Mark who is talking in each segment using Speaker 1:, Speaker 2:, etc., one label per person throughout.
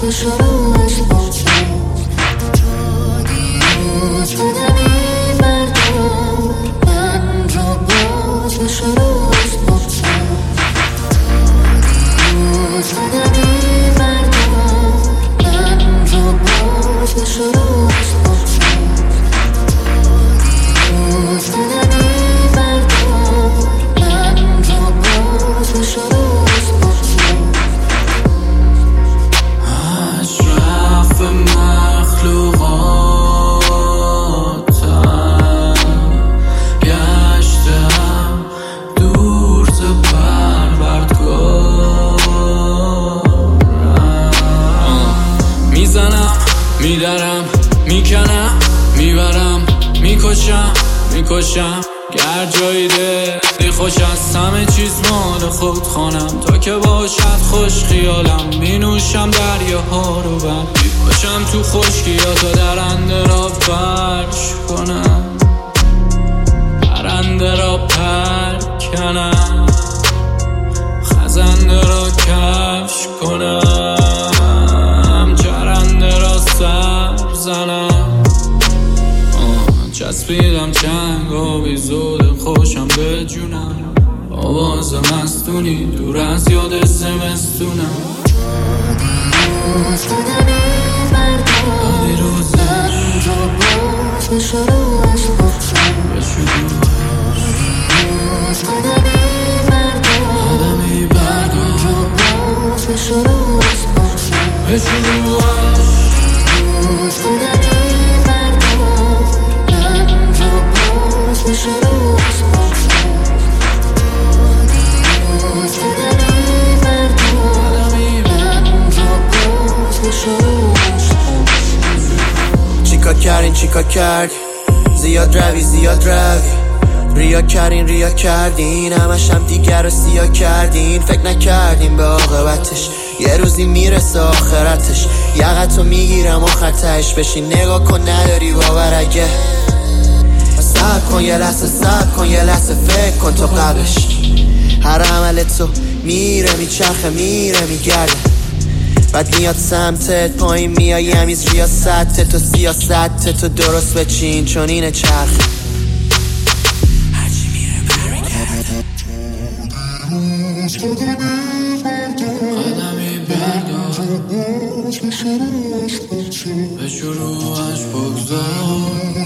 Speaker 1: میدرم، میکنم، میبرم، میکشم گر جایی دلی خوش است همه چیز مال خود خانم تا که باشد خوش خیالم بینوشم دریاها رو باشم تو خشکی یا تا درنده را فرش کنم درنده را پرکنم خزنده را کفش کنم چرنده را سر زنم چسبیدم چنگ آبی زود خوشم به جونم آواز مستونی دور از یاد زمستونم دادی روزش آدمی برداشت به شروعش
Speaker 2: چیکار کرد زیاد روی ریا کردین همش هم دیگر رو سیاه کردین فکر نکردین به عاقبتش یه روزی میرسه آخرتش یقتو میگیرم آخر تهش بشین نگاه کن نداری باور اگه صبر کن یه لحظه فکر کن تو قبلش هر عمل تو میره میچرخه میره میگرده بعد میاد سمتت پایین میای همیز ریاست تو سیاست تو درست بچین چون اینه چرخه هرچی میره برمیگرده
Speaker 1: قدمی بردار به شروعش بگذار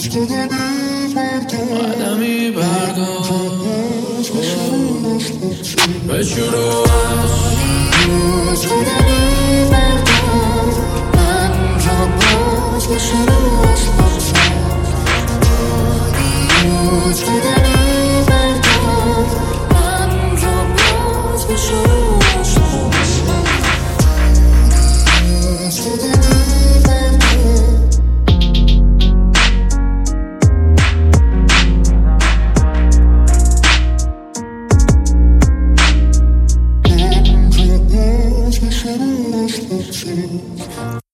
Speaker 1: قدمی بردار به شروعش